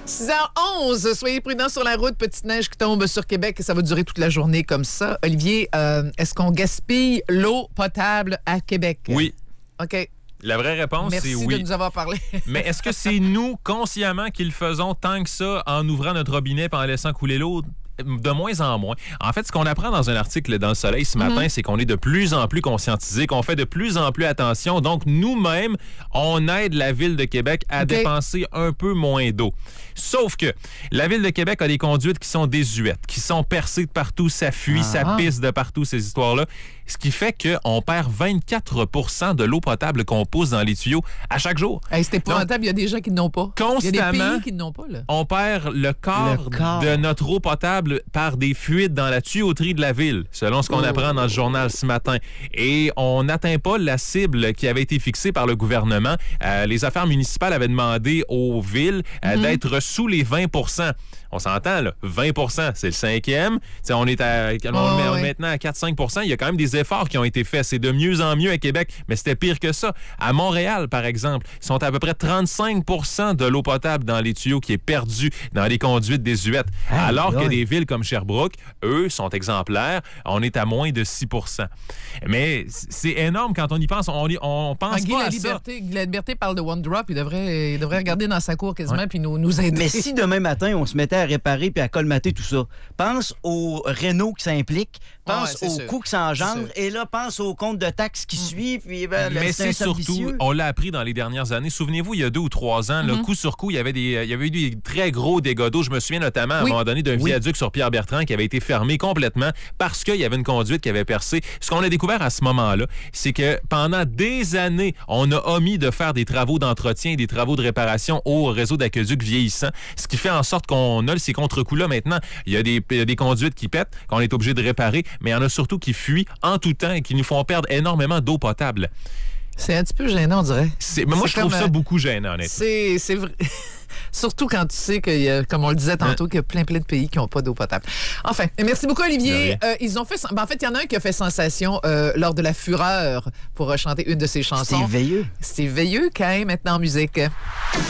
6h11, soyez prudents sur la route. Petite neige qui tombe sur Québec et ça va durer toute la journée comme ça. Olivier, est-ce qu'on gaspille l'eau potable à Québec? Oui. OK. La vraie réponse, c'est oui. Merci de nous avoir parlé. Mais est-ce que c'est nous, consciemment, qui le faisons tant que ça en ouvrant notre robinet et en laissant couler l'eau? De moins en moins. En fait, ce qu'on apprend dans un article dans Le Soleil ce matin, c'est qu'on est de plus en plus conscientisé, qu'on fait de plus en plus attention. Donc, nous-mêmes, on aide la Ville de Québec à dépenser un peu moins d'eau. Sauf que la Ville de Québec a des conduites qui sont désuètes, qui sont percées de partout, ça fuit, ça pisse de partout, ces histoires-là. Ce qui fait qu'on perd 24 % de l'eau potable qu'on pousse dans les tuyaux à chaque jour. Hey, c'est épouvantable, il y a des gens qui n'ont pas. Constamment, il y a des pays qui n'ont pas. Là. On perd le quart de notre eau potable par des fuites dans la tuyauterie de la ville, selon ce qu'on apprend dans le journal ce matin. Et on n'atteint pas la cible qui avait été fixée par le gouvernement. Les affaires municipales avaient demandé aux villes d'être sous les 20 %. On s'entend, là, 20 %, c'est le 5e. T'sais, on est maintenant à 4-5 %. Il y a quand même des efforts qui ont été faits. C'est de mieux en mieux à Québec, mais c'était pire que ça. À Montréal, par exemple, ils sont à peu près 35 % de l'eau potable dans les tuyaux qui est perdue dans les conduites désuètes. Alors que des villes comme Sherbrooke, eux, sont exemplaires. On est à moins de 6 %. Mais c'est énorme quand on y pense. On pense pas à ça. Guy Liberté parle de One Drop. Il devrait regarder dans sa cour quasiment puis nous aider. Mais si demain matin, on se mettait à réparer puis à colmater tout ça, pense aux rénaux qui s'impliquent, pense aux coûts qui s'engendrent, et là, pense aux comptes de taxes qui suivent. Puis, mais c'est surtout, on l'a appris dans les dernières années. Souvenez-vous, il y a 2 ou 3 ans, coup sur coup, il y avait eu des très gros dégâts d'eau. Je me souviens notamment, à un moment donné, d'un viaduc sur Pierre-Bertrand qui avait été fermé complètement parce qu'il y avait une conduite qui avait percé. Ce qu'on a découvert à ce moment-là, c'est que pendant des années, on a omis de faire des travaux d'entretien et des travaux de réparation au réseau d'aqueduc vieillissant, ce qui fait en sorte qu'on a ces contre-coups-là maintenant. Il y a des conduites qui pètent, qu'on est obligé de réparer, mais il y en a surtout qui fuient en tout temps et qui nous font perdre énormément d'eau potable. C'est un petit peu gênant, on dirait. Mais moi, je trouve ça beaucoup gênant, honnêtement. C'est vrai. Surtout quand tu sais qu'il y a, comme on le disait tantôt, qu'il y a plein de pays qui n'ont pas d'eau potable. Enfin, merci beaucoup, Olivier. Ils ont fait... en fait, il y en a un qui a fait sensation lors de La Fureur pour chanter une de ses chansons. Steve Veilleux. Steve Veilleux, quand même, maintenant en musique.